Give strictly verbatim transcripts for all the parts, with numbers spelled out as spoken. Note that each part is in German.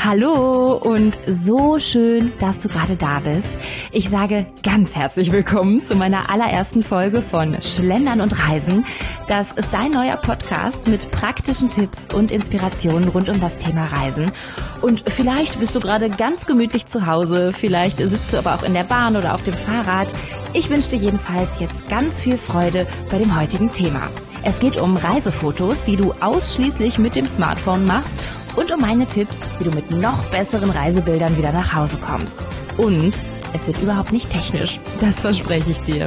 Hallo und so schön, dass du gerade da bist. Ich sage ganz herzlich willkommen zu meiner allerersten Folge von Schlendern und Reisen. Das ist dein neuer Podcast mit praktischen Tipps und Inspirationen rund um das Thema Reisen. Und vielleicht bist du gerade ganz gemütlich zu Hause, vielleicht sitzt du aber auch in der Bahn oder auf dem Fahrrad. Ich wünsche dir jedenfalls jetzt ganz viel Freude bei dem heutigen Thema. Es geht um Reisefotos, die du ausschließlich mit dem Smartphone machst, und um meine Tipps, wie du mit noch besseren Reisebildern wieder nach Hause kommst. Und es wird überhaupt nicht technisch, das verspreche ich dir.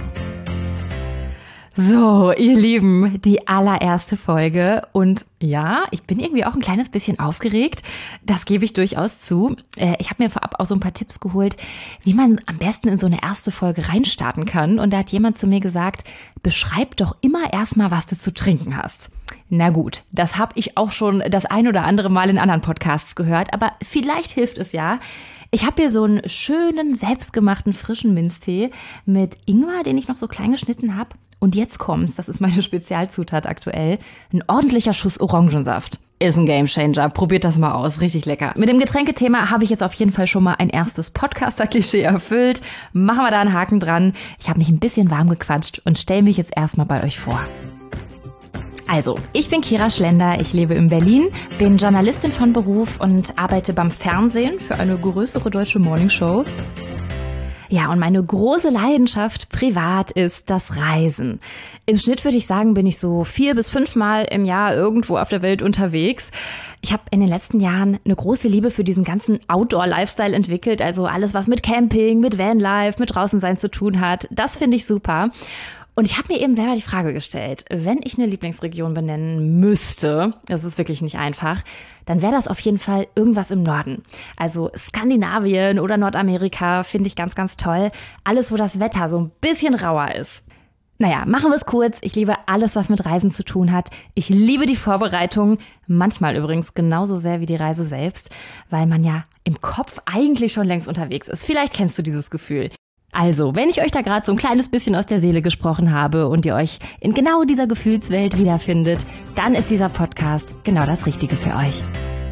So, ihr Lieben, die allererste Folge und ja, ich bin irgendwie auch ein kleines bisschen aufgeregt, das gebe ich durchaus zu. Ich habe mir vorab auch so ein paar Tipps geholt, wie man am besten in so eine erste Folge reinstarten kann, und da hat jemand zu mir gesagt, beschreib doch immer erstmal, was du zu trinken hast. Na gut, das habe ich auch schon das ein oder andere Mal in anderen Podcasts gehört, aber vielleicht hilft es ja. Ich habe hier so einen schönen, selbstgemachten frischen Minztee mit Ingwer, den ich noch so klein geschnitten habe. Und jetzt kommt's, das ist meine Spezialzutat aktuell, ein ordentlicher Schuss Orangensaft. Ist ein Gamechanger, probiert das mal aus, richtig lecker. Mit dem Getränkethema habe ich jetzt auf jeden Fall schon mal ein erstes Podcaster-Klischee erfüllt. Machen wir da einen Haken dran. Ich habe mich ein bisschen warm gequatscht und stelle mich jetzt erstmal bei euch vor. Also, ich bin Kira Schlender, ich lebe in Berlin, bin Journalistin von Beruf und arbeite beim Fernsehen für eine größere deutsche Morningshow. Ja, und meine große Leidenschaft privat ist das Reisen. Im Schnitt würde ich sagen, bin ich so vier bis fünfmal im Jahr irgendwo auf der Welt unterwegs. Ich habe in den letzten Jahren eine große Liebe für diesen ganzen Outdoor-Lifestyle entwickelt, also alles, was mit Camping, mit Vanlife, mit Draußensein zu tun hat. Das finde ich super. Und ich habe mir eben selber die Frage gestellt, wenn ich eine Lieblingsregion benennen müsste, das ist wirklich nicht einfach, dann wäre das auf jeden Fall irgendwas im Norden. Also Skandinavien oder Nordamerika finde ich ganz, ganz toll. Alles, wo das Wetter so ein bisschen rauer ist. Naja, machen wir es kurz. Ich liebe alles, was mit Reisen zu tun hat. Ich liebe die Vorbereitung, manchmal übrigens genauso sehr wie die Reise selbst, weil man ja im Kopf eigentlich schon längst unterwegs ist. Vielleicht kennst du dieses Gefühl. Also, wenn ich euch da gerade so ein kleines bisschen aus der Seele gesprochen habe und ihr euch in genau dieser Gefühlswelt wiederfindet, dann ist dieser Podcast genau das Richtige für euch.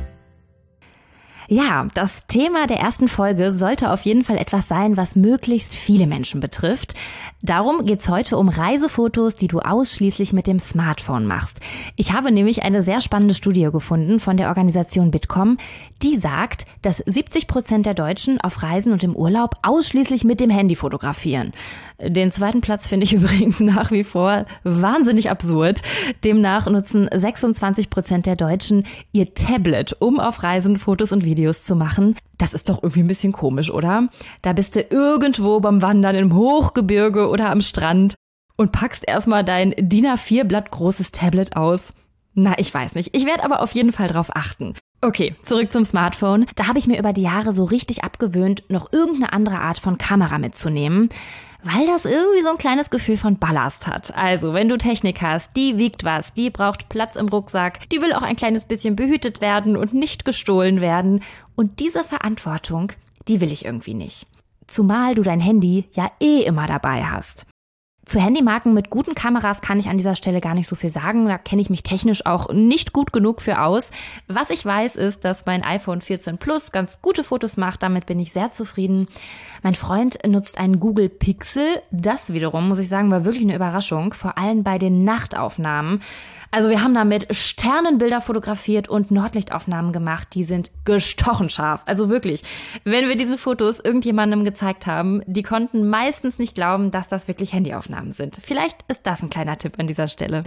Ja, das Thema der ersten Folge sollte auf jeden Fall etwas sein, was möglichst viele Menschen betrifft. Darum geht's heute um Reisefotos, die du ausschließlich mit dem Smartphone machst. Ich habe nämlich eine sehr spannende Studie gefunden von der Organisation Bitkom, die sagt, dass siebzig Prozent der Deutschen auf Reisen und im Urlaub ausschließlich mit dem Handy fotografieren. Den zweiten Platz finde ich übrigens nach wie vor wahnsinnig absurd. Demnach nutzen sechsundzwanzig Prozent der Deutschen ihr Tablet, um auf Reisen Fotos und Videos zu machen. Das ist doch irgendwie ein bisschen komisch, oder? Da bist du irgendwo beim Wandern im Hochgebirge oder am Strand und packst erstmal dein D I N A vier Blatt großes Tablet aus. Na, ich weiß nicht. Ich werde aber auf jeden Fall drauf achten. Okay, zurück zum Smartphone. Da habe ich mir über die Jahre so richtig abgewöhnt, noch irgendeine andere Art von Kamera mitzunehmen, weil das irgendwie so ein kleines Gefühl von Ballast hat. Also, wenn du Technik hast, die wiegt was, die braucht Platz im Rucksack, die will auch ein kleines bisschen behütet werden und nicht gestohlen werden. Und diese Verantwortung, die will ich irgendwie nicht. Zumal du dein Handy ja eh immer dabei hast. Zu Handymarken mit guten Kameras kann ich an dieser Stelle gar nicht so viel sagen. Da kenne ich mich technisch auch nicht gut genug für aus. Was ich weiß, ist, dass mein iPhone vierzehn Plus ganz gute Fotos macht. Damit bin ich sehr zufrieden. Mein Freund nutzt einen Google Pixel. Das wiederum, muss ich sagen, war wirklich eine Überraschung. Vor allem bei den Nachtaufnahmen. Also wir haben damit Sternenbilder fotografiert und Nordlichtaufnahmen gemacht. Die sind gestochen scharf. Also wirklich, wenn wir diese Fotos irgendjemandem gezeigt haben, die konnten meistens nicht glauben, dass das wirklich Handyaufnahmen sind. Vielleicht ist das ein kleiner Tipp an dieser Stelle.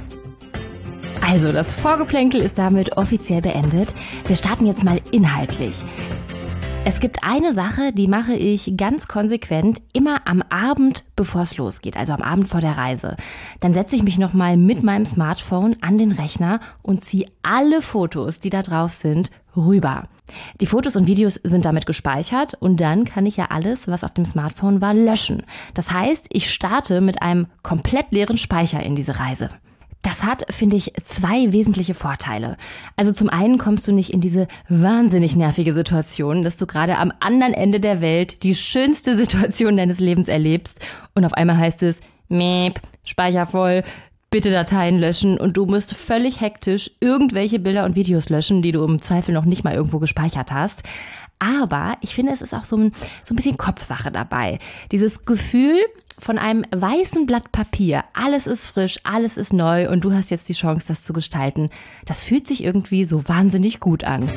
Also, das Vorgeplänkel ist damit offiziell beendet. Wir starten jetzt mal inhaltlich. Es gibt eine Sache, die mache ich ganz konsequent immer am Abend, bevor es losgeht, also am Abend vor der Reise. Dann setze ich mich nochmal mit meinem Smartphone an den Rechner und ziehe alle Fotos, die da drauf sind, rüber. Die Fotos und Videos sind damit gespeichert und dann kann ich ja alles, was auf dem Smartphone war, löschen. Das heißt, ich starte mit einem komplett leeren Speicher in diese Reise. Das hat, finde ich, zwei wesentliche Vorteile. Also zum einen kommst du nicht in diese wahnsinnig nervige Situation, dass du gerade am anderen Ende der Welt die schönste Situation deines Lebens erlebst und auf einmal heißt es, Meep, Speicher voll, bitte Dateien löschen und du musst völlig hektisch irgendwelche Bilder und Videos löschen, die du im Zweifel noch nicht mal irgendwo gespeichert hast. Aber ich finde, es ist auch so ein, so ein bisschen Kopfsache dabei. Dieses Gefühl von einem weißen Blatt Papier, alles ist frisch, alles ist neu und du hast jetzt die Chance, das zu gestalten. Das fühlt sich irgendwie so wahnsinnig gut an.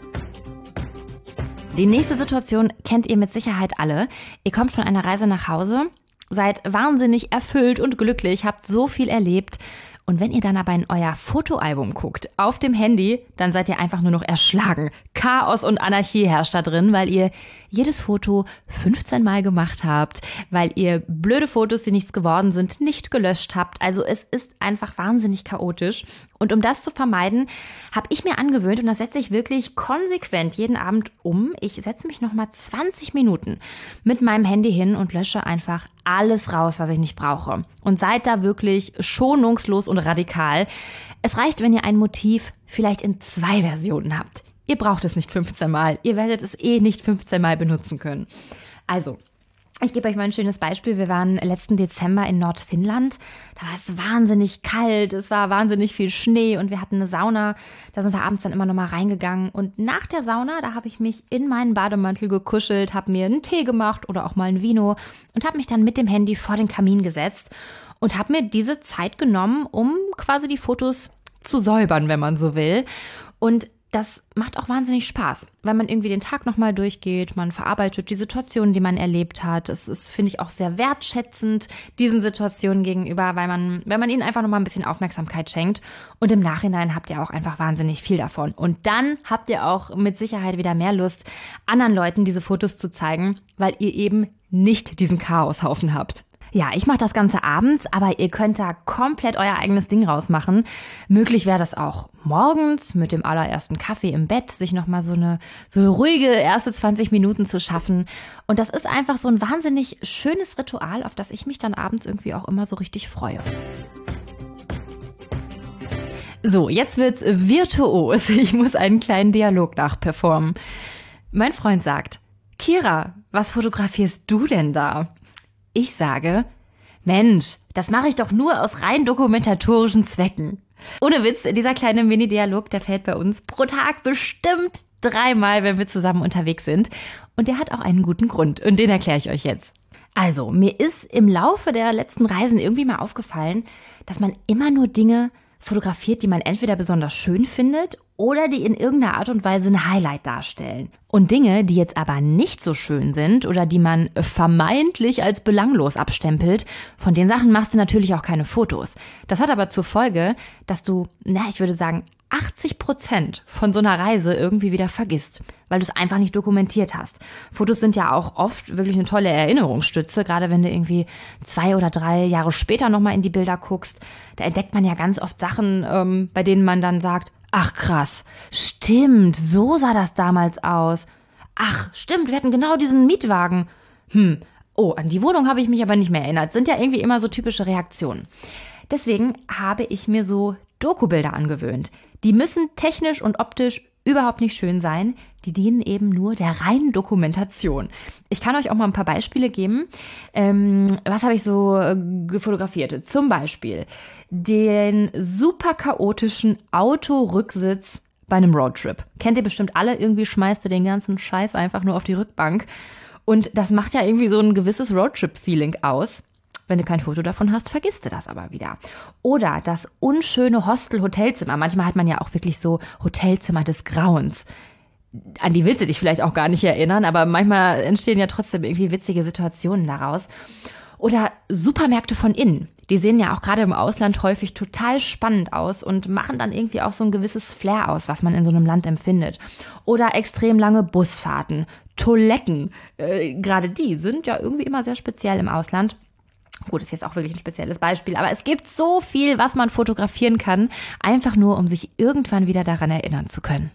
Die nächste Situation kennt ihr mit Sicherheit alle. Ihr kommt von einer Reise nach Hause, seid wahnsinnig erfüllt und glücklich, habt so viel erlebt. Und wenn ihr dann aber in euer Fotoalbum guckt, auf dem Handy, dann seid ihr einfach nur noch erschlagen. Chaos und Anarchie herrscht da drin, weil ihr jedes Foto fünfzehn Mal gemacht habt, weil ihr blöde Fotos, die nichts geworden sind, nicht gelöscht habt. Also es ist einfach wahnsinnig chaotisch. Und um das zu vermeiden, habe ich mir angewöhnt, und das setze ich wirklich konsequent jeden Abend um, ich setze mich nochmal zwanzig Minuten mit meinem Handy hin und lösche einfach alles raus, was ich nicht brauche. Und seid da wirklich schonungslos und radikal. Es reicht, wenn ihr ein Motiv vielleicht in zwei Versionen habt. Ihr braucht es nicht fünfzehn Mal. Ihr werdet es eh nicht fünfzehn Mal benutzen können. Also, ich gebe euch mal ein schönes Beispiel. Wir waren letzten Dezember in Nordfinnland. Da war es wahnsinnig kalt, es war wahnsinnig viel Schnee und wir hatten eine Sauna. Da sind wir abends dann immer noch mal reingegangen. Und nach der Sauna, da habe ich mich in meinen Bademantel gekuschelt, habe mir einen Tee gemacht oder auch mal ein Vino und habe mich dann mit dem Handy vor den Kamin gesetzt und habe mir diese Zeit genommen, um quasi die Fotos zu säubern, wenn man so will. Und das macht auch wahnsinnig Spaß, weil man irgendwie den Tag nochmal durchgeht, man verarbeitet die Situationen, die man erlebt hat. Es ist, finde ich, auch sehr wertschätzend diesen Situationen gegenüber, weil man, wenn man ihnen einfach nochmal ein bisschen Aufmerksamkeit schenkt. Und im Nachhinein habt ihr auch einfach wahnsinnig viel davon. Und dann habt ihr auch mit Sicherheit wieder mehr Lust, anderen Leuten diese Fotos zu zeigen, weil ihr eben nicht diesen Chaoshaufen habt. Ja, ich mache das Ganze abends, aber ihr könnt da komplett euer eigenes Ding rausmachen. Möglich wäre das auch morgens mit dem allerersten Kaffee im Bett, sich nochmal so eine, so eine ruhige erste zwanzig Minuten zu schaffen. Und das ist einfach so ein wahnsinnig schönes Ritual, auf das ich mich dann abends irgendwie auch immer so richtig freue. So, jetzt wird's virtuos. Ich muss einen kleinen Dialog nachperformen. Mein Freund sagt: Kira, was fotografierst du denn da? Ich sage: Mensch, das mache ich doch nur aus rein dokumentatorischen Zwecken. Ohne Witz, dieser kleine Mini-Dialog, der fällt bei uns pro Tag bestimmt dreimal, wenn wir zusammen unterwegs sind. Und der hat auch einen guten Grund und den erkläre ich euch jetzt. Also, mir ist im Laufe der letzten Reisen irgendwie mal aufgefallen, dass man immer nur Dinge fotografiert, die man entweder besonders schön findet oder die in irgendeiner Art und Weise ein Highlight darstellen. Und Dinge, die jetzt aber nicht so schön sind oder die man vermeintlich als belanglos abstempelt, von den Sachen machst du natürlich auch keine Fotos. Das hat aber zur Folge, dass du, na, ich würde sagen, achtzig Prozent von so einer Reise irgendwie wieder vergisst, weil du es einfach nicht dokumentiert hast. Fotos sind ja auch oft wirklich eine tolle Erinnerungsstütze, gerade wenn du irgendwie zwei oder drei Jahre später nochmal in die Bilder guckst. Da entdeckt man ja ganz oft Sachen, ähm, bei denen man dann sagt: Ach krass, stimmt, so sah das damals aus. Ach, stimmt, wir hatten genau diesen Mietwagen. Hm, oh, an die Wohnung habe ich mich aber nicht mehr erinnert. Sind ja irgendwie immer so typische Reaktionen. Deswegen habe ich mir so Doku-Bilder angewöhnt. Die müssen technisch und optisch überhaupt nicht schön sein. Die dienen eben nur der reinen Dokumentation. Ich kann euch auch mal ein paar Beispiele geben. Ähm, was habe ich so äh, fotografiert? Zum Beispiel den super chaotischen Autorücksitz bei einem Roadtrip. Kennt ihr bestimmt alle. Irgendwie schmeißt ihr den ganzen Scheiß einfach nur auf die Rückbank. Und das macht ja irgendwie so ein gewisses Roadtrip-Feeling aus. Wenn du kein Foto davon hast, vergisst du das aber wieder. Oder das unschöne Hostel-Hotelzimmer. Manchmal hat man ja auch wirklich so Hotelzimmer des Grauens. An die willst du dich vielleicht auch gar nicht erinnern, aber manchmal entstehen ja trotzdem irgendwie witzige Situationen daraus. Oder Supermärkte von innen. Die sehen ja auch gerade im Ausland häufig total spannend aus und machen dann irgendwie auch so ein gewisses Flair aus, was man in so einem Land empfindet. Oder extrem lange Busfahrten, Toiletten. Äh, gerade die sind ja irgendwie immer sehr speziell im Ausland. Gut, ist jetzt auch wirklich ein spezielles Beispiel, aber es gibt so viel, was man fotografieren kann, einfach nur, um sich irgendwann wieder daran erinnern zu können.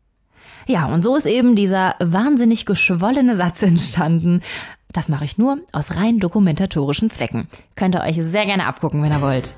Ja, und so ist eben dieser wahnsinnig geschwollene Satz entstanden: Das mache ich nur aus rein dokumentatorischen Zwecken. Könnt ihr euch sehr gerne abgucken, wenn ihr wollt.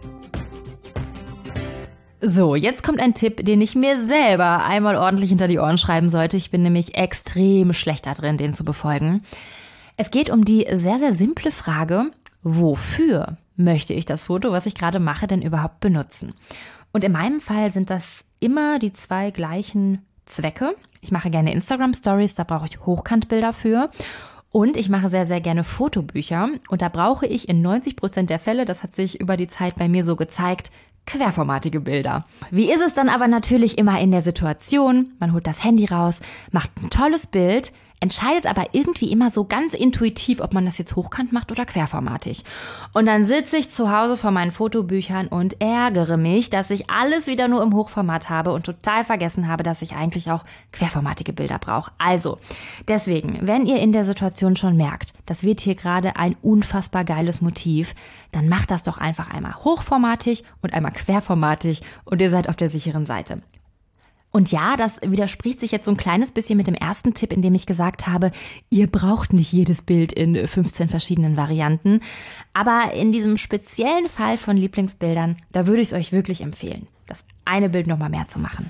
So, jetzt kommt ein Tipp, den ich mir selber einmal ordentlich hinter die Ohren schreiben sollte. Ich bin nämlich extrem schlecht da drin, den zu befolgen. Es geht um die sehr, sehr simple Frage: Wofür möchte ich das Foto, was ich gerade mache, denn überhaupt benutzen? Und in meinem Fall sind das immer die zwei gleichen Zwecke. Ich mache gerne Instagram-Stories, da brauche ich Hochkantbilder für. Und ich mache sehr, sehr gerne Fotobücher. Und da brauche ich in neunzig Prozent der Fälle, das hat sich über die Zeit bei mir so gezeigt, querformatige Bilder. Wie ist es dann aber natürlich immer in der Situation? Man holt das Handy raus, macht ein tolles Bild, entscheidet aber irgendwie immer so ganz intuitiv, ob man das jetzt hochkant macht oder querformatig. Und dann sitze ich zu Hause vor meinen Fotobüchern und ärgere mich, dass ich alles wieder nur im Hochformat habe und total vergessen habe, dass ich eigentlich auch querformatige Bilder brauche. Also, deswegen, wenn ihr in der Situation schon merkt, das wird hier gerade ein unfassbar geiles Motiv, dann macht das doch einfach einmal hochformatig und einmal querformatig und ihr seid auf der sicheren Seite. Und ja, das widerspricht sich jetzt so ein kleines bisschen mit dem ersten Tipp, in dem ich gesagt habe, ihr braucht nicht jedes Bild in fünfzehn verschiedenen Varianten. Aber in diesem speziellen Fall von Lieblingsbildern, da würde ich es euch wirklich empfehlen, das eine Bild nochmal mehr zu machen.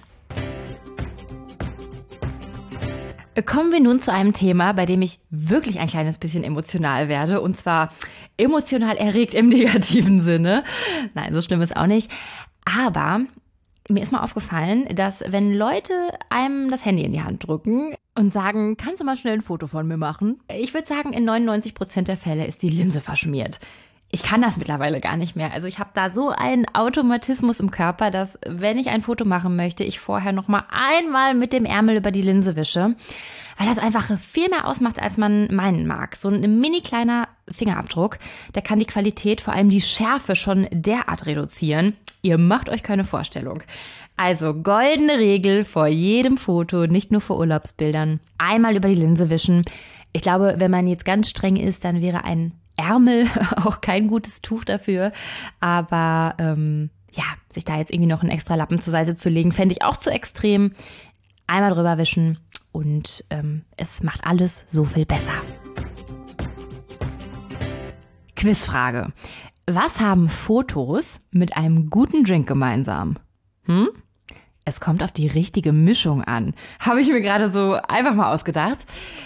Kommen wir nun zu einem Thema, bei dem ich wirklich ein kleines bisschen emotional werde. Und zwar emotional erregt im negativen Sinne. Nein, so schlimm ist auch nicht. Aber mir ist mal aufgefallen, dass wenn Leute einem das Handy in die Hand drücken und sagen, kannst du mal schnell ein Foto von mir machen? Ich würde sagen, in neunundneunzig Prozent der Fälle ist die Linse verschmiert. Ich kann das mittlerweile gar nicht mehr. Also ich habe da so einen Automatismus im Körper, dass wenn ich ein Foto machen möchte, ich vorher noch mal einmal mit dem Ärmel über die Linse wische, weil das einfach viel mehr ausmacht, als man meinen mag. So ein mini kleiner Fingerabdruck, der kann die Qualität, vor allem die Schärfe schon derart reduzieren. Ihr macht euch keine Vorstellung. Also goldene Regel vor jedem Foto, nicht nur vor Urlaubsbildern. Einmal über die Linse wischen. Ich glaube, wenn man jetzt ganz streng ist, dann wäre ein Ärmel auch kein gutes Tuch dafür. Aber ähm, ja, sich da jetzt irgendwie noch einen extra Lappen zur Seite zu legen, fände ich auch zu extrem. Einmal drüber wischen und ähm, es macht alles so viel besser. Quizfrage. Was haben Fotos mit einem guten Drink gemeinsam? Hm? Es kommt auf die richtige Mischung an. Habe ich mir gerade so einfach mal ausgedacht.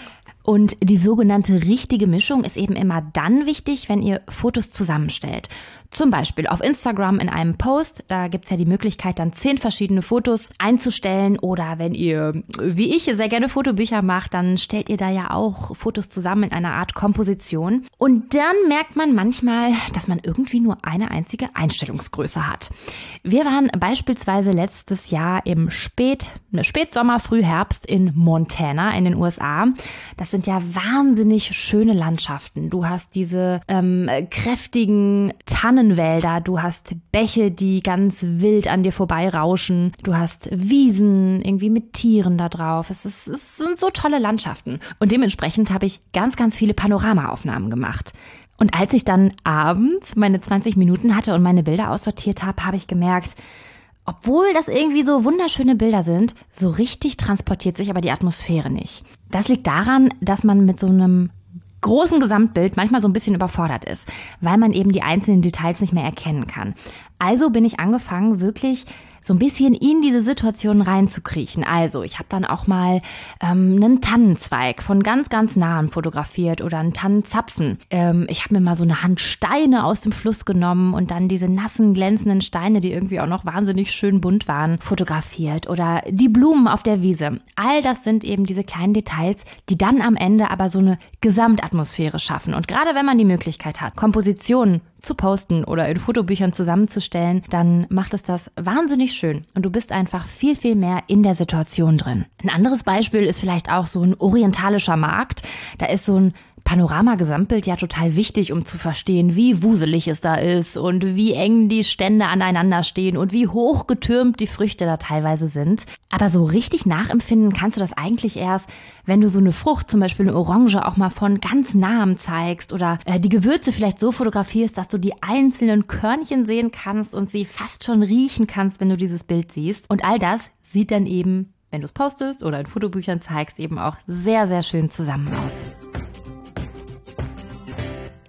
Und die sogenannte richtige Mischung ist eben immer dann wichtig, wenn ihr Fotos zusammenstellt. Zum Beispiel auf Instagram in einem Post, da gibt's ja die Möglichkeit, dann zehn verschiedene Fotos einzustellen. Oder wenn ihr, wie ich, sehr gerne Fotobücher macht, dann stellt ihr da ja auch Fotos zusammen in einer Art Komposition. Und dann merkt man manchmal, dass man irgendwie nur eine einzige Einstellungsgröße hat. Wir waren beispielsweise letztes Jahr im Spät, Spätsommer, Frühherbst in Montana in den U S A. Das sind ja wahnsinnig schöne Landschaften. Du hast diese ähm, kräftigen Tannen, Wälder, du hast Bäche, die ganz wild an dir vorbeirauschen, du hast Wiesen irgendwie mit Tieren da drauf. Es, ist, es sind so tolle Landschaften und dementsprechend habe ich ganz, ganz viele Panoramaaufnahmen gemacht. Und als ich dann abends meine zwanzig Minuten hatte und meine Bilder aussortiert habe, habe ich gemerkt, obwohl das irgendwie so wunderschöne Bilder sind, so richtig transportiert sich aber die Atmosphäre nicht. Das liegt daran, dass man mit so einem großen Gesamtbild manchmal so ein bisschen überfordert ist, weil man eben die einzelnen Details nicht mehr erkennen kann. Also bin ich angefangen, wirklich so ein bisschen in diese Situation reinzukriechen. Also ich habe dann auch mal ähm, einen Tannenzweig von ganz, ganz nahen fotografiert oder einen Tannenzapfen. Ähm, ich habe mir mal so eine Hand Steine aus dem Fluss genommen und dann diese nassen, glänzenden Steine, die irgendwie auch noch wahnsinnig schön bunt waren, fotografiert. Oder die Blumen auf der Wiese. All das sind eben diese kleinen Details, die dann am Ende aber so eine Gesamtatmosphäre schaffen. Und gerade wenn man die Möglichkeit hat, Kompositionen zu posten oder in Fotobüchern zusammenzustellen, dann macht es das wahnsinnig schön und du bist einfach viel, viel mehr in der Situation drin. Ein anderes Beispiel ist vielleicht auch so ein orientalischer Markt. Da ist so ein Panorama-Gesamtbild ja total wichtig, um zu verstehen, wie wuselig es da ist und wie eng die Stände aneinander stehen und wie hochgetürmt die Früchte da teilweise sind. Aber so richtig nachempfinden kannst du das eigentlich erst, wenn du so eine Frucht, zum Beispiel eine Orange, auch mal von ganz nahem zeigst oder äh, die Gewürze vielleicht so fotografierst, dass du die einzelnen Körnchen sehen kannst und sie fast schon riechen kannst, wenn du dieses Bild siehst. Und all das sieht dann eben, wenn du es postest oder in Fotobüchern zeigst, eben auch sehr, sehr schön zusammen aus.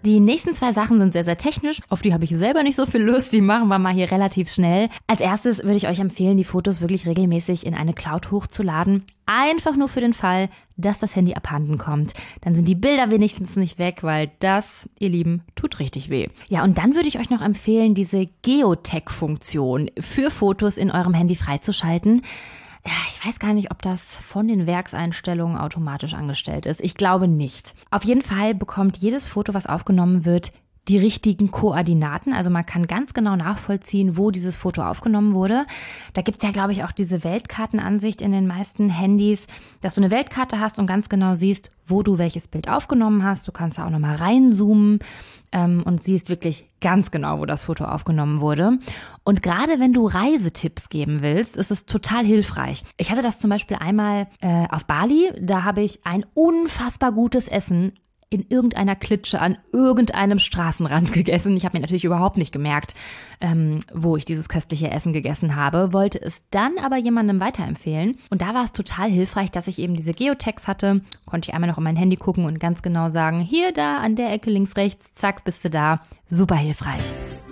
Die nächsten zwei Sachen sind sehr, sehr technisch. Auf die habe ich selber nicht so viel Lust. Die machen wir mal hier relativ schnell. Als erstes würde ich euch empfehlen, die Fotos wirklich regelmäßig in eine Cloud hochzuladen. Einfach nur für den Fall, dass das Handy abhanden kommt. Dann sind die Bilder wenigstens nicht weg, weil das, ihr Lieben, tut richtig weh. Ja, und dann würde ich euch noch empfehlen, diese Geotech-Funktion für Fotos in eurem Handy freizuschalten. Ja, ich weiß gar nicht, ob das von den Werkseinstellungen automatisch angestellt ist. Ich glaube nicht. Auf jeden Fall bekommt jedes Foto, was aufgenommen wird, die richtigen Koordinaten. Also man kann ganz genau nachvollziehen, wo dieses Foto aufgenommen wurde. Da gibt's ja, glaube ich, auch diese Weltkartenansicht in den meisten Handys, dass du eine Weltkarte hast und ganz genau siehst, wo du welches Bild aufgenommen hast. Du kannst da auch nochmal reinzoomen ähm, und siehst wirklich ganz genau, wo das Foto aufgenommen wurde. Und gerade wenn du Reisetipps geben willst, ist es total hilfreich. Ich hatte das zum Beispiel einmal äh, auf Bali. Da habe ich ein unfassbar gutes Essen in irgendeiner Klitsche an irgendeinem Straßenrand gegessen. Ich habe mir natürlich überhaupt nicht gemerkt, ähm, wo ich dieses köstliche Essen gegessen habe, wollte es dann aber jemandem weiterempfehlen. Und da war es total hilfreich, dass ich eben diese Geotags hatte. Konnte ich einmal noch in mein Handy gucken und ganz genau sagen, hier, da, an der Ecke links, rechts, zack, bist du da. Super hilfreich.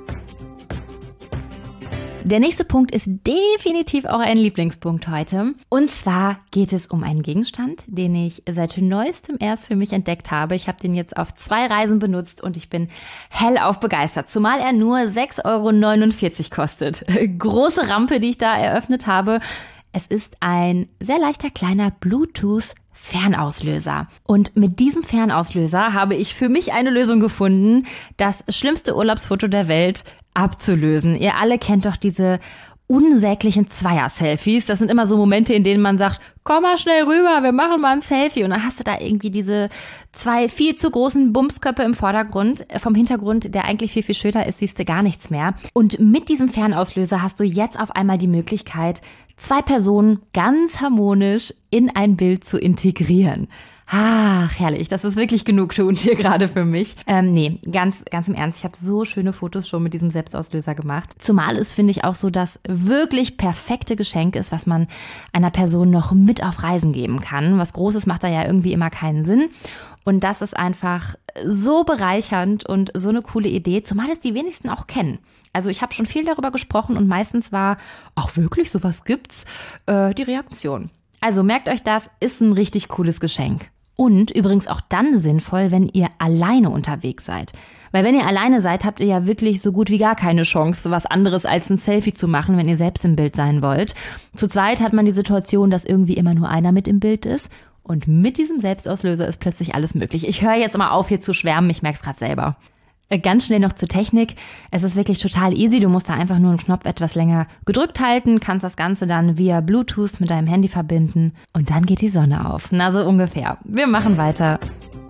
Der nächste Punkt ist definitiv auch ein Lieblingspunkt heute. Und zwar geht es um einen Gegenstand, den ich seit neuestem erst für mich entdeckt habe. Ich habe den jetzt auf zwei Reisen benutzt und ich bin hellauf begeistert. Zumal er nur sechs Euro neunundvierzig kostet. Große Rampe, die ich da eröffnet habe. Es ist ein sehr leichter kleiner Bluetooth Fernauslöser. Und mit diesem Fernauslöser habe ich für mich eine Lösung gefunden, das schlimmste Urlaubsfoto der Welt abzulösen. Ihr alle kennt doch diese unsäglichen Zweier-Selfies. Das sind immer so Momente, in denen man sagt, komm mal schnell rüber, wir machen mal ein Selfie. Und dann hast du da irgendwie diese zwei viel zu großen Bumsköpfe im Vordergrund. Vom Hintergrund, der eigentlich viel, viel schöner ist, siehst du gar nichts mehr. Und mit diesem Fernauslöser hast du jetzt auf einmal die Möglichkeit, zwei Personen ganz harmonisch in ein Bild zu integrieren. Ach, herrlich. Das ist wirklich Genugtuend hier gerade für mich. Ähm, nee, ganz, ganz im Ernst. Ich habe so schöne Fotos schon mit diesem Selbstauslöser gemacht. Zumal es, finde ich, auch so das wirklich perfekte Geschenk ist, was man einer Person noch mit auf Reisen geben kann. Was Großes macht da ja irgendwie immer keinen Sinn. Und das ist einfach so bereichernd und so eine coole Idee, zumal es die wenigsten auch kennen. Also ich habe schon viel darüber gesprochen und meistens war, ach wirklich, sowas gibt's, äh, die Reaktion. Also merkt euch das, ist ein richtig cooles Geschenk. Und übrigens auch dann sinnvoll, wenn ihr alleine unterwegs seid. Weil wenn ihr alleine seid, habt ihr ja wirklich so gut wie gar keine Chance, was anderes als ein Selfie zu machen, wenn ihr selbst im Bild sein wollt. Zu zweit hat man die Situation, dass irgendwie immer nur einer mit im Bild ist. Und mit diesem Selbstauslöser ist plötzlich alles möglich. Ich höre jetzt mal auf, hier zu schwärmen. Ich merke es gerade selber. Ganz schnell noch zur Technik. Es ist wirklich total easy. Du musst da einfach nur einen Knopf etwas länger gedrückt halten, kannst das Ganze dann via Bluetooth mit deinem Handy verbinden und dann geht die Sonne auf. Na, so ungefähr. Wir machen weiter.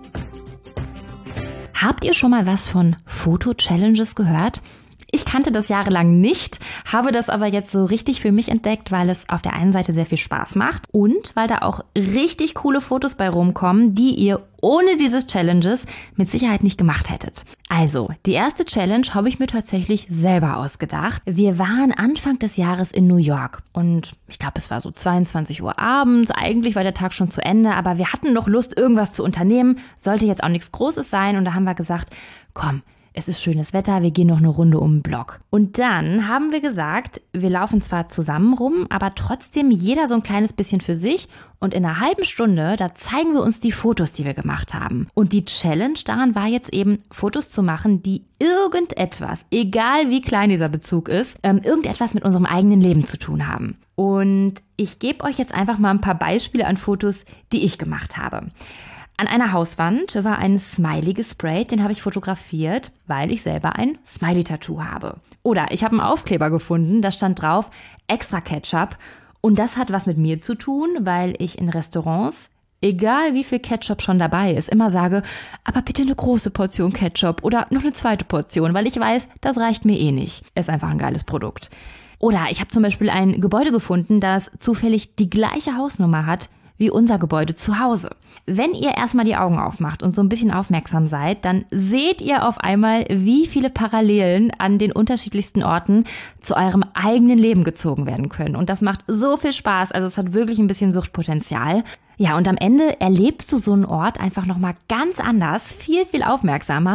Habt ihr schon mal was von Foto-Challenges gehört? Ich kannte das jahrelang nicht, habe das aber jetzt so richtig für mich entdeckt, weil es auf der einen Seite sehr viel Spaß macht und weil da auch richtig coole Fotos bei rumkommen, die ihr ohne diese Challenges mit Sicherheit nicht gemacht hättet. Also, die erste Challenge habe ich mir tatsächlich selber ausgedacht. Wir waren Anfang des Jahres in New York und ich glaube, es war so zweiundzwanzig Uhr abends. Eigentlich war der Tag schon zu Ende, aber wir hatten noch Lust, irgendwas zu unternehmen. Sollte jetzt auch nichts Großes sein und da haben wir gesagt, komm, es ist schönes Wetter, wir gehen noch eine Runde um den Block. Und dann haben wir gesagt, wir laufen zwar zusammen rum, aber trotzdem jeder so ein kleines bisschen für sich. Und in einer halben Stunde, da zeigen wir uns die Fotos, die wir gemacht haben. Und die Challenge daran war jetzt eben, Fotos zu machen, die irgendetwas, egal wie klein dieser Bezug ist, ähm, irgendetwas mit unserem eigenen Leben zu tun haben. Und ich gebe euch jetzt einfach mal ein paar Beispiele an Fotos, die ich gemacht habe. An einer Hauswand war ein Smiley gesprayt, den habe ich fotografiert, weil ich selber ein Smiley-Tattoo habe. Oder ich habe einen Aufkleber gefunden, da stand drauf Extra Ketchup und das hat was mit mir zu tun, weil ich in Restaurants, egal wie viel Ketchup schon dabei ist, immer sage, aber bitte eine große Portion Ketchup oder noch eine zweite Portion, weil ich weiß, das reicht mir eh nicht. Ist einfach ein geiles Produkt. Oder ich habe zum Beispiel ein Gebäude gefunden, das zufällig die gleiche Hausnummer hat wie unser Gebäude zu Hause. Wenn ihr erstmal die Augen aufmacht und so ein bisschen aufmerksam seid, dann seht ihr auf einmal, wie viele Parallelen an den unterschiedlichsten Orten zu eurem eigenen Leben gezogen werden können. Und das macht so viel Spaß. Also es hat wirklich ein bisschen Suchtpotenzial. Ja, und am Ende erlebst du so einen Ort einfach nochmal ganz anders, viel, viel aufmerksamer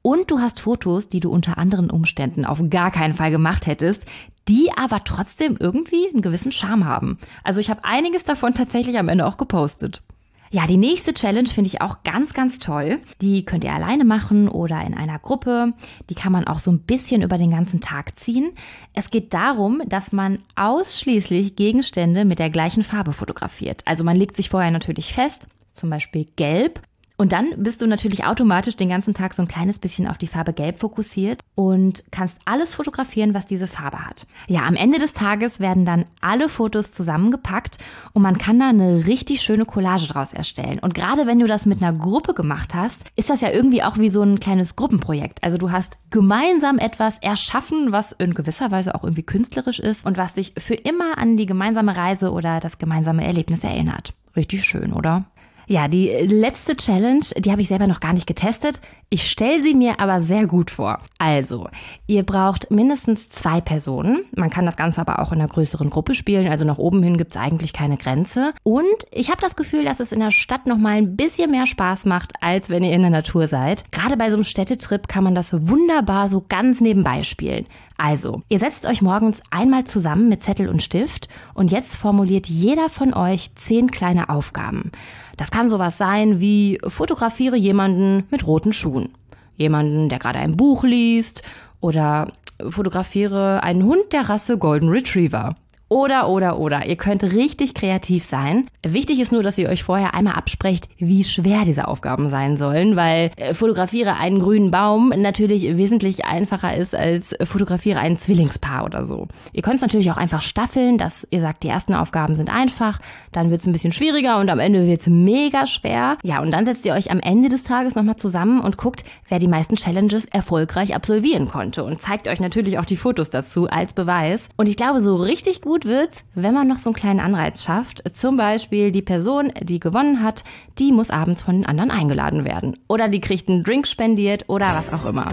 Und du hast Fotos, die du unter anderen Umständen auf gar keinen Fall gemacht hättest, die aber trotzdem irgendwie einen gewissen Charme haben. Also ich habe einiges davon tatsächlich am Ende auch gepostet. Ja, die nächste Challenge finde ich auch ganz, ganz toll. Die könnt ihr alleine machen oder in einer Gruppe. Die kann man auch so ein bisschen über den ganzen Tag ziehen. Es geht darum, dass man ausschließlich Gegenstände mit der gleichen Farbe fotografiert. Also man legt sich vorher natürlich fest, zum Beispiel gelb. Und dann bist du natürlich automatisch den ganzen Tag so ein kleines bisschen auf die Farbe Gelb fokussiert und kannst alles fotografieren, was diese Farbe hat. Ja, am Ende des Tages werden dann alle Fotos zusammengepackt und man kann da eine richtig schöne Collage draus erstellen. Und gerade wenn du das mit einer Gruppe gemacht hast, ist das ja irgendwie auch wie so ein kleines Gruppenprojekt. Also du hast gemeinsam etwas erschaffen, was in gewisser Weise auch irgendwie künstlerisch ist und was dich für immer an die gemeinsame Reise oder das gemeinsame Erlebnis erinnert. Richtig schön, oder? Ja, die letzte Challenge, die habe ich selber noch gar nicht getestet. Ich stelle sie mir aber sehr gut vor. Also, ihr braucht mindestens zwei Personen. Man kann das Ganze aber auch in einer größeren Gruppe spielen. Also nach oben hin gibt es eigentlich keine Grenze. Und ich habe das Gefühl, dass es in der Stadt noch mal ein bisschen mehr Spaß macht, als wenn ihr in der Natur seid. Gerade bei so einem Städtetrip kann man das so wunderbar so ganz nebenbei spielen. Also, ihr setzt euch morgens einmal zusammen mit Zettel und Stift und jetzt formuliert jeder von euch zehn kleine Aufgaben. Das kann sowas sein wie: fotografiere jemanden mit roten Schuhen, jemanden, der gerade ein Buch liest, oder fotografiere einen Hund der Rasse Golden Retriever. Oder, oder, oder. Ihr könnt richtig kreativ sein. Wichtig ist nur, dass ihr euch vorher einmal absprecht, wie schwer diese Aufgaben sein sollen, weil äh, fotografiere einen grünen Baum natürlich wesentlich einfacher ist als fotografiere ein Zwillingspaar oder so. Ihr könnt es natürlich auch einfach staffeln, dass ihr sagt, die ersten Aufgaben sind einfach, dann wird es ein bisschen schwieriger und am Ende wird es mega schwer. Ja, und dann setzt ihr euch am Ende des Tages nochmal zusammen und guckt, wer die meisten Challenges erfolgreich absolvieren konnte und zeigt euch natürlich auch die Fotos dazu als Beweis. Und ich glaube, so richtig gut wird's, wenn man noch so einen kleinen Anreiz schafft. Zum Beispiel die Person, die gewonnen hat, die muss abends von den anderen eingeladen werden. Oder die kriegt einen Drink spendiert oder was auch immer.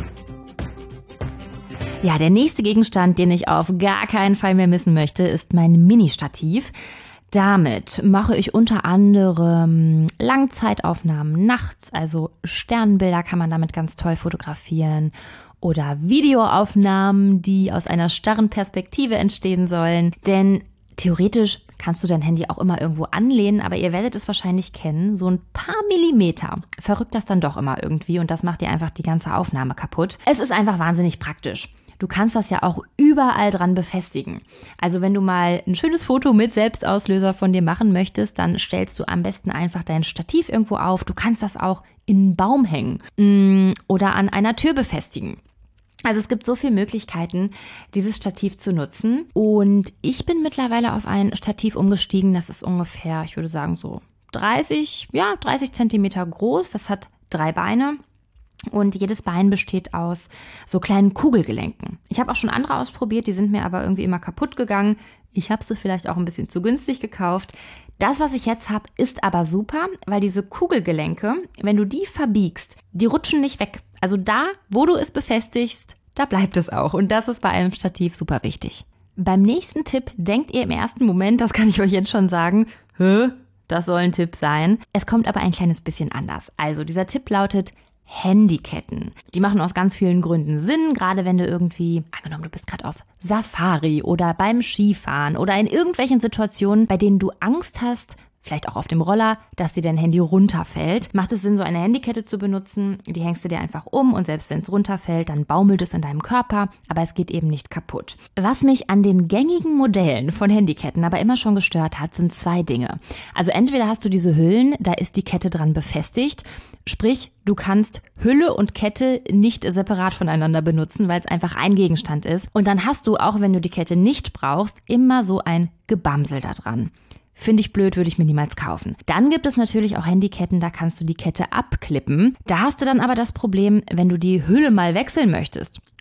Ja, der nächste Gegenstand, den ich auf gar keinen Fall mehr missen möchte, ist mein Mini-Stativ. Damit mache ich unter anderem Langzeitaufnahmen nachts, also Sternbilder kann man damit ganz toll fotografieren. Oder Videoaufnahmen, die aus einer starren Perspektive entstehen sollen. Denn theoretisch kannst du dein Handy auch immer irgendwo anlehnen, aber ihr werdet es wahrscheinlich kennen, so ein paar Millimeter verrückt das dann doch immer irgendwie und das macht dir einfach die ganze Aufnahme kaputt. Es ist einfach wahnsinnig praktisch. Du kannst das ja auch überall dran befestigen. Also wenn du mal ein schönes Foto mit Selbstauslöser von dir machen möchtest, dann stellst du am besten einfach dein Stativ irgendwo auf. Du kannst das auch in einen Baum hängen oder an einer Tür befestigen. Also es gibt so viele Möglichkeiten, dieses Stativ zu nutzen. Und ich bin mittlerweile auf ein Stativ umgestiegen. Das ist ungefähr, ich würde sagen, so dreißig, ja, dreißig Zentimeter groß. Das hat drei Beine. Und jedes Bein besteht aus so kleinen Kugelgelenken. Ich habe auch schon andere ausprobiert, die sind mir aber irgendwie immer kaputt gegangen. Ich habe sie vielleicht auch ein bisschen zu günstig gekauft. Das, was ich jetzt habe, ist aber super, weil diese Kugelgelenke, wenn du die verbiegst, die rutschen nicht weg. Also da, wo du es befestigst, da bleibt es auch. Und das ist bei einem Stativ super wichtig. Beim nächsten Tipp denkt ihr im ersten Moment, das kann ich euch jetzt schon sagen, hä, das soll ein Tipp sein. Es kommt aber ein kleines bisschen anders. Also dieser Tipp lautet Handyketten. Die machen aus ganz vielen Gründen Sinn, gerade wenn du irgendwie, angenommen, du bist gerade auf Safari oder beim Skifahren oder in irgendwelchen Situationen, bei denen du Angst hast, vielleicht auch auf dem Roller, dass dir dein Handy runterfällt. Macht es Sinn, so eine Handykette zu benutzen? Die hängst du dir einfach um und selbst wenn es runterfällt, dann baumelt es in deinem Körper, aber es geht eben nicht kaputt. Was mich an den gängigen Modellen von Handyketten aber immer schon gestört hat, sind zwei Dinge. Also entweder hast du diese Hüllen, da ist die Kette dran befestigt, sprich, du kannst Hülle und Kette nicht separat voneinander benutzen, weil es einfach ein Gegenstand ist. Und dann hast du, auch wenn du die Kette nicht brauchst, immer so ein Gebamsel da dran. Finde ich blöd, würde ich mir niemals kaufen. Dann gibt es natürlich auch Handyketten, da kannst du die Kette abklippen. Da hast du dann aber das Problem, wenn du die Hülle mal wechseln möchtest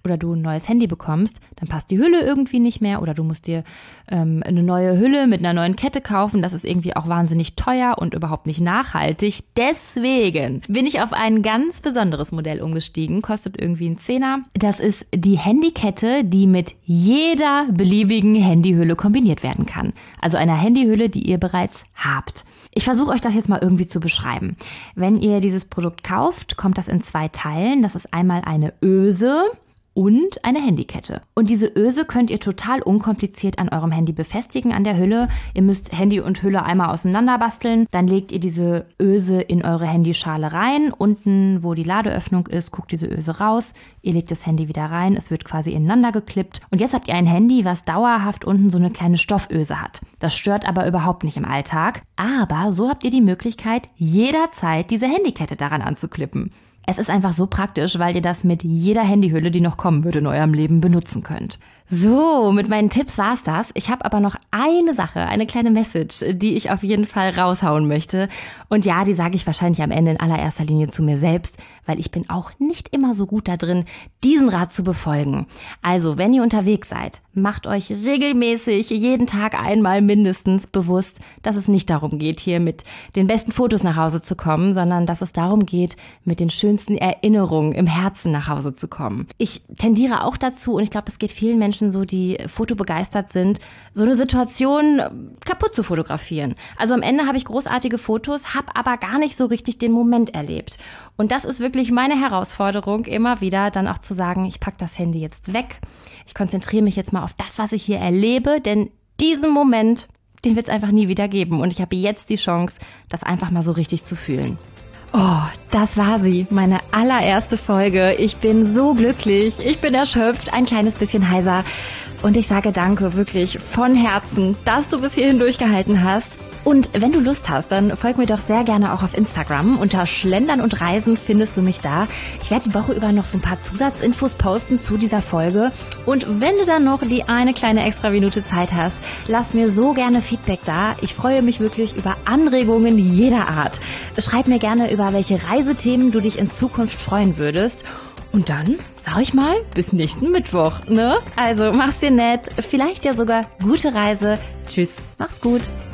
oder du ein neues Handy bekommst, dann passt die Hülle irgendwie nicht mehr oder du musst dir ähm, eine neue Hülle mit einer neuen Kette kaufen. Das ist irgendwie auch wahnsinnig teuer und überhaupt nicht nachhaltig. Deswegen bin ich auf ein ganz besonderes Modell umgestiegen. Kostet irgendwie einen Zehner. Das ist die Handykette, die mit jeder beliebigen Handyhülle kombiniert werden kann. Also einer Handyhülle, die ihr bereits habt. Ich versuche euch das jetzt mal irgendwie zu beschreiben. Wenn ihr dieses Produkt kauft, kommt das in zwei Teilen. Das ist einmal eine Öse und eine Handykette. Und diese Öse könnt ihr total unkompliziert an eurem Handy befestigen, an der Hülle. Ihr müsst Handy und Hülle einmal auseinander basteln. Dann legt ihr diese Öse in eure Handyschale rein. Unten, wo die Ladeöffnung ist, guckt diese Öse raus. Ihr legt das Handy wieder rein. Es wird quasi ineinander geklippt. Und jetzt habt ihr ein Handy, was dauerhaft unten so eine kleine Stofföse hat. Das stört aber überhaupt nicht im Alltag. Aber so habt ihr die Möglichkeit, jederzeit diese Handykette daran anzuklippen. Es ist einfach so praktisch, weil ihr das mit jeder Handyhülle, die noch kommen würde in eurem Leben, benutzen könnt. So, mit meinen Tipps war's das. Ich habe aber noch eine Sache, eine kleine Message, die ich auf jeden Fall raushauen möchte. Und ja, die sage ich wahrscheinlich am Ende in allererster Linie zu mir selbst, weil ich bin auch nicht immer so gut da drin, diesen Rat zu befolgen. Also, wenn ihr unterwegs seid, macht euch regelmäßig jeden Tag einmal mindestens bewusst, dass es nicht darum geht, hier mit den besten Fotos nach Hause zu kommen, sondern dass es darum geht, mit den schönsten Erinnerungen im Herzen nach Hause zu kommen. Ich tendiere auch dazu, und ich glaube, es geht vielen Menschen so, die fotobegeistert sind, so eine Situation kaputt zu fotografieren. Also am Ende habe ich großartige Fotos, habe aber gar nicht so richtig den Moment erlebt. Und das ist wirklich meine Herausforderung, immer wieder dann auch zu sagen, ich packe das Handy jetzt weg. Ich konzentriere mich jetzt mal auf das, was ich hier erlebe, denn diesen Moment, den wird es einfach nie wieder geben. Und ich habe jetzt die Chance, das einfach mal so richtig zu fühlen. Oh, das war sie, meine allererste Folge. Ich bin so glücklich, ich bin erschöpft, ein kleines bisschen heiser. Und ich sage danke wirklich von Herzen, dass du bis hierhin durchgehalten hast. Und wenn du Lust hast, dann folg mir doch sehr gerne auch auf Instagram. Unter Schlendern und Reisen findest du mich da. Ich werde die Woche über noch so ein paar Zusatzinfos posten zu dieser Folge. Und wenn du dann noch die eine kleine extra Minute Zeit hast, lass mir so gerne Feedback da. Ich freue mich wirklich über Anregungen jeder Art. Schreib mir gerne, über welche Reisethemen du dich in Zukunft freuen würdest. Und dann, sag ich mal, bis nächsten Mittwoch, ne? Also mach's dir nett, vielleicht ja sogar gute Reise. Tschüss, mach's gut.